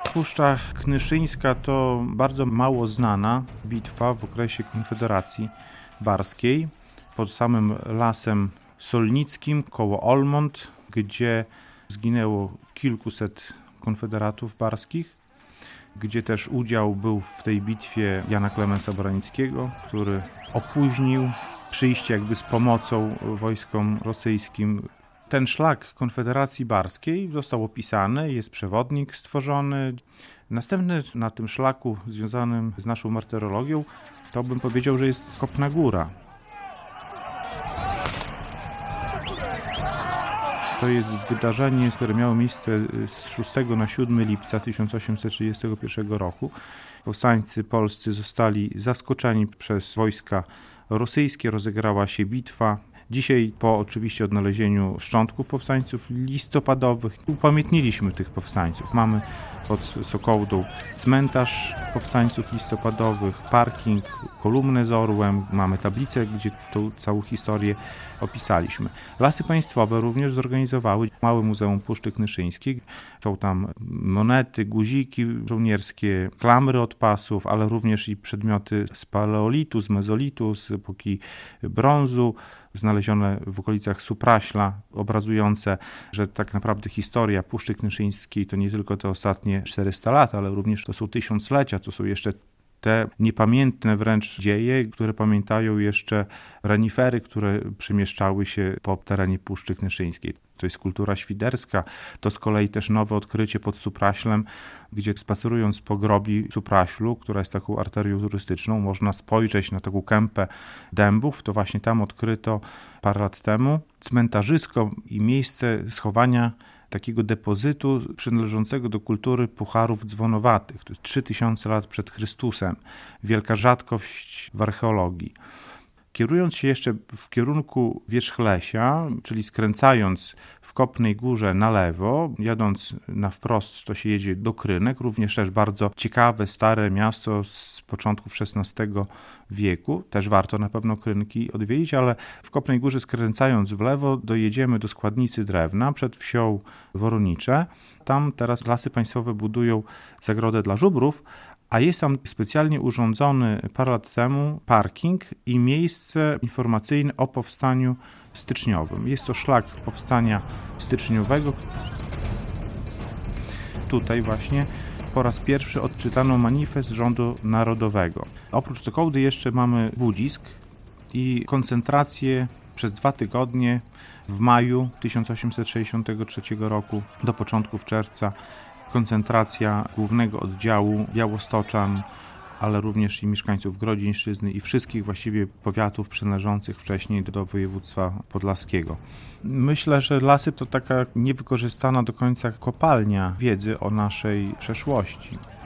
Puszcza Knyszyńska to bardzo mało znana bitwa w okresie Konfederacji Barskiej pod samym Lasem Solnickim koło Olmont, gdzie zginęło kilkuset konfederatów barskich, gdzie też udział był w tej bitwie Jana Klemensa Baranickiego, który opóźnił przyjście jakby z pomocą wojskom rosyjskim. Ten szlak Konfederacji Barskiej został opisany, jest przewodnik stworzony. Następny na tym szlaku związanym z naszą martyrologią, to bym powiedział, że jest Kopna Góra. To jest wydarzenie, które miało miejsce z 6 na 7 lipca 1831 roku. Powstańcy polscy zostali zaskoczeni przez wojska rosyjskie, rozegrała się bitwa. Dzisiaj, po oczywiście odnalezieniu szczątków powstańców listopadowych, upamiętniliśmy tych powstańców. Mamy pod Sokołdą cmentarz powstańców listopadowych, parking, kolumnę z orłem, mamy tablicę, gdzie tą całą historię opisaliśmy. Lasy Państwowe również zorganizowały małe Muzeum Puszczy Knyszyńskiej. Są tam monety, guziki żołnierskie, klamry od pasów, ale również i przedmioty z paleolitu, z mezolitu, z epoki brązu, znalezione w okolicach Supraśla, obrazujące, że tak naprawdę historia Puszczy Knyszyńskiej to nie tylko te ostatnie 400 lat, ale również to są tysiąclecia, to są jeszcze te niepamiętne wręcz dzieje, które pamiętają jeszcze renifery, które przemieszczały się po terenie Puszczy Knyszyńskiej. To jest kultura świderska, to z kolei też nowe odkrycie pod Supraślem, gdzie spacerując po grobli Supraślu, która jest taką arterią turystyczną, można spojrzeć na taką kępę dębów. To właśnie tam odkryto parę lat temu cmentarzysko i miejsce schowania takiego depozytu przynależącego do kultury pucharów dzwonowatych. To jest 3000 lat przed Chrystusem. Wielka rzadkość w archeologii. Kierując się jeszcze w kierunku Wierzchlesia, czyli skręcając w Kopnej Górze na lewo, jadąc na wprost, to się jedzie do Krynek, również też bardzo ciekawe, stare miasto z początków XVI wieku. Też warto na pewno Krynki odwiedzić, ale w Kopnej Górze skręcając w lewo dojedziemy do składnicy drewna przed wsią Woronicze. Tam teraz Lasy Państwowe budują zagrodę dla żubrów, a jest tam specjalnie urządzony parę lat temu parking i miejsce informacyjne o powstaniu styczniowym. Jest to szlak powstania styczniowego. Tutaj właśnie po raz pierwszy odczytano manifest rządu narodowego. Oprócz Sokołdy jeszcze mamy Budzisk i koncentrację przez 2 tygodnie w maju 1863 roku do początków czerwca. Koncentracja głównego oddziału białostoczan, ale również i mieszkańców Grodzieńszczyzny i wszystkich właściwie powiatów przynależących wcześniej do województwa podlaskiego. Myślę, że lasy to taka niewykorzystana do końca kopalnia wiedzy o naszej przeszłości.